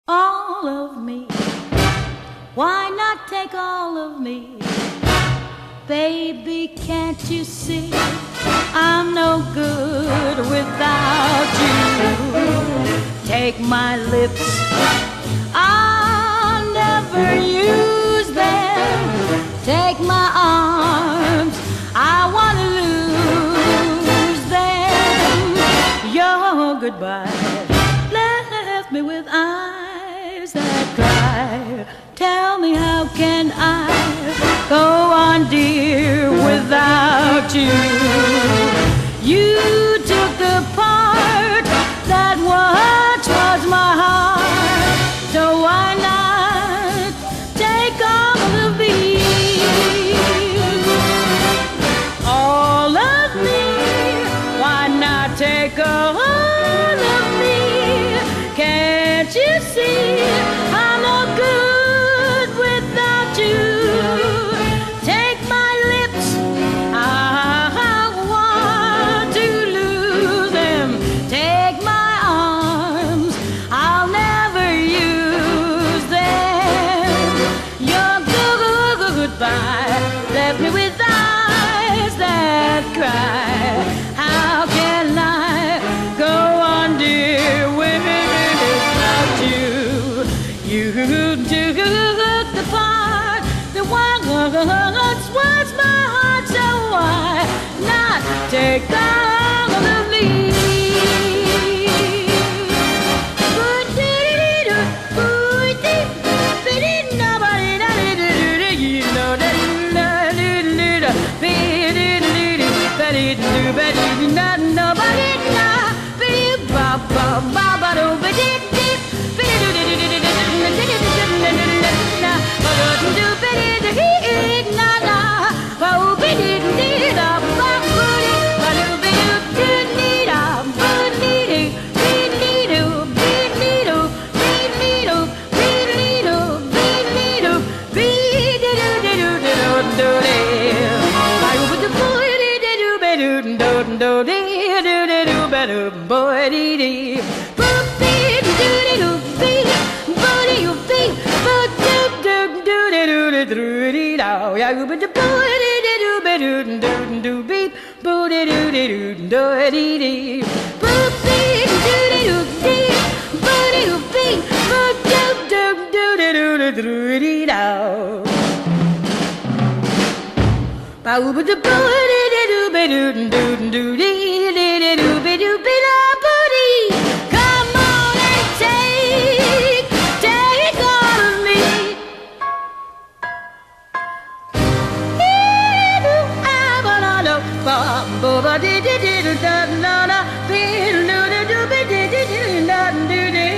all of me. Why not take all of me? Baby, can't you see I'm no good without you? Take my lips, I'll never use them. Take my arms, I wanna lose them. Your goodbye left me with eyes that cry. Tell me, how can I go on, dear, without you? You took the part that once was my heart, so why not take all of me? All of me, why not take all of me? Can't you see I'm no good without you? Take my lips, I want to lose them. Take my arms, I'll never use them. Your goodbye left me with eyes that cry. How can I go on, dear, without you? You took the part that once was my heart, so why not take all of me? Come on and take all of me. Ba ba dee dee dee da da da, dee doo doo dee dee dee da da dee dee.